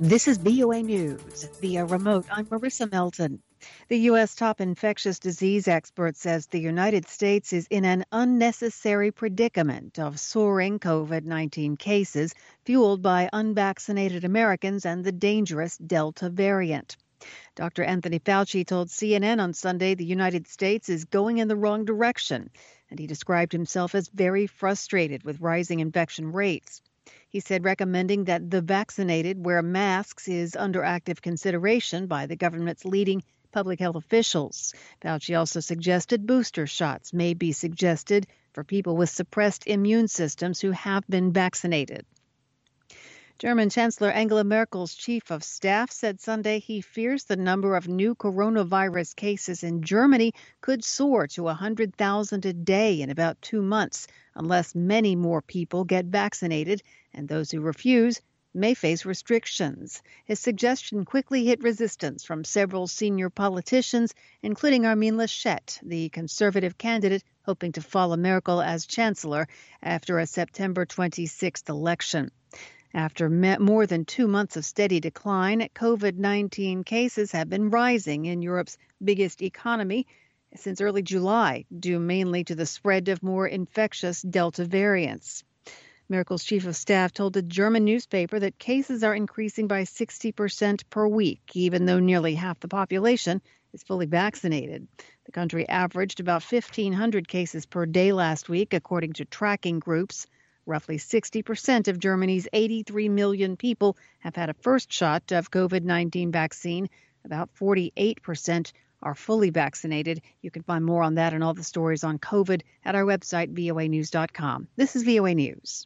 This is VOA News via remote. I'm Marissa Melton. The U.S. top infectious disease expert says the United States is in an unnecessary predicament of soaring COVID-19 cases fueled by unvaccinated Americans and the dangerous Delta variant. Dr. Anthony Fauci told CNN on Sunday the United States is going in the wrong direction, and he described himself as very frustrated with rising infection rates. He said recommending that the vaccinated wear masks is under active consideration by the government's leading public health officials. Fauci also suggested booster shots may be suggested for people with suppressed immune systems who have been vaccinated. German Chancellor Angela Merkel's chief of staff said Sunday he fears the number of new coronavirus cases in Germany could soar to 100,000 a day in about 2 months unless many more people get vaccinated, and those who refuse may face restrictions. His suggestion quickly hit resistance from several senior politicians, including Armin Laschet, the conservative candidate hoping to follow Merkel as chancellor after a September 26th election. After more than 2 months of steady decline, COVID-19 cases have been rising in Europe's biggest economy since early July, due mainly to the spread of more infectious Delta variants. Merkel's chief of staff told a German newspaper that cases are increasing by 60% per week, even though nearly half the population is fully vaccinated. The country averaged about 1,500 cases per day last week, according to tracking groups. Roughly 60% of Germany's 83 million people have had a first shot of COVID-19 vaccine. About 48% are fully vaccinated. You can find more on that and all the stories on COVID at our website, voanews.com. This is VOA News.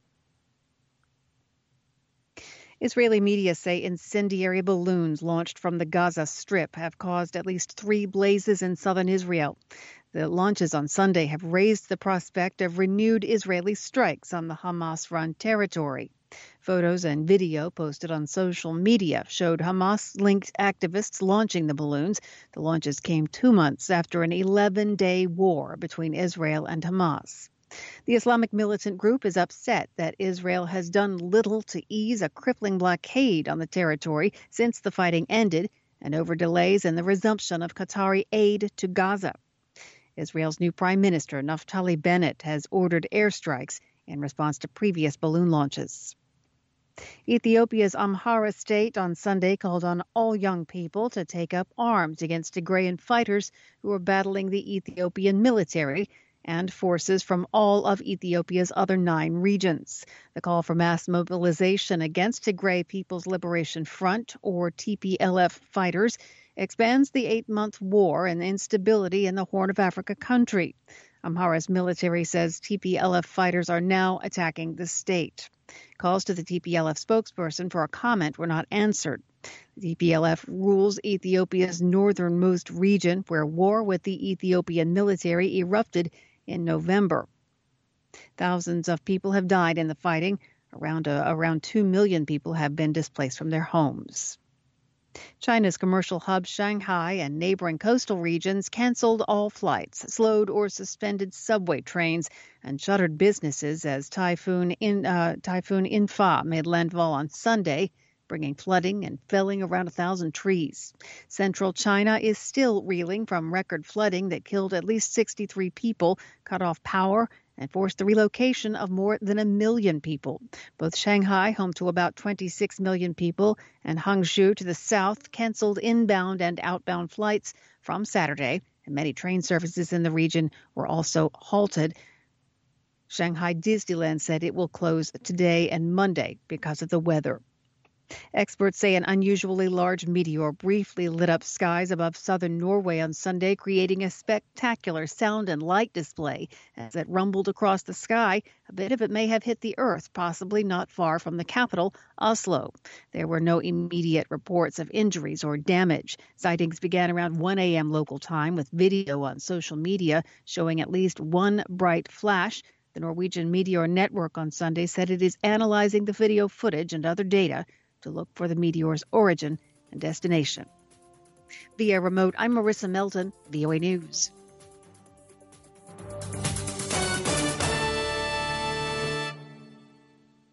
Israeli media say incendiary balloons launched from the Gaza Strip have caused at least 3 blazes in southern Israel. The launches on Sunday have raised the prospect of renewed Israeli strikes on the Hamas-run territory. Photos and video posted on social media showed Hamas-linked activists launching the balloons. The launches came 2 months after an 11-day war between Israel and Hamas. The Islamic militant group is upset that Israel has done little to ease a crippling blockade on the territory since the fighting ended and over delays in the resumption of Qatari aid to Gaza. Israel's new prime minister, Naftali Bennett, has ordered airstrikes in response to previous balloon launches. Ethiopia's Amhara state on Sunday called on all young people to take up arms against Tigrayan fighters who are battling the Ethiopian military and forces from all of Ethiopia's other 9 regions. The call for mass mobilization against Tigray People's Liberation Front, or TPLF, fighters expands the 8-month war and instability in the Horn of Africa country. Amhara's military says TPLF fighters are now attacking the state. Calls to the TPLF spokesperson for a comment were not answered. The TPLF rules Ethiopia's northernmost region, where war with the Ethiopian military erupted in November. Thousands of people have died in the fighting. Around 2 million people have been displaced from their homes. China's commercial hub Shanghai and neighboring coastal regions canceled all flights, slowed or suspended subway trains, and shuttered businesses as Typhoon Infa made landfall on Sunday, bringing flooding and felling around 1,000 trees. Central China is still reeling from record flooding that killed at least 63 people, cut off power, and forced the relocation of more than 1 million people. Both Shanghai, home to about 26 million people, and Hangzhou to the south canceled inbound and outbound flights from Saturday, and many train services in the region were also halted. Shanghai Disneyland said it will close today and Monday because of the weather. Experts say an unusually large meteor briefly lit up skies above southern Norway on Sunday, creating a spectacular sound and light display. As it rumbled across the sky, a bit of it may have hit the earth, possibly not far from the capital, Oslo. There were no immediate reports of injuries or damage. Sightings began around 1 a.m. local time, with video on social media showing at least one bright flash. The Norwegian Meteor Network on Sunday said it is analyzing the video footage and other data to look for the meteor's origin and destination. Via remote, I'm Marissa Melton, VOA News.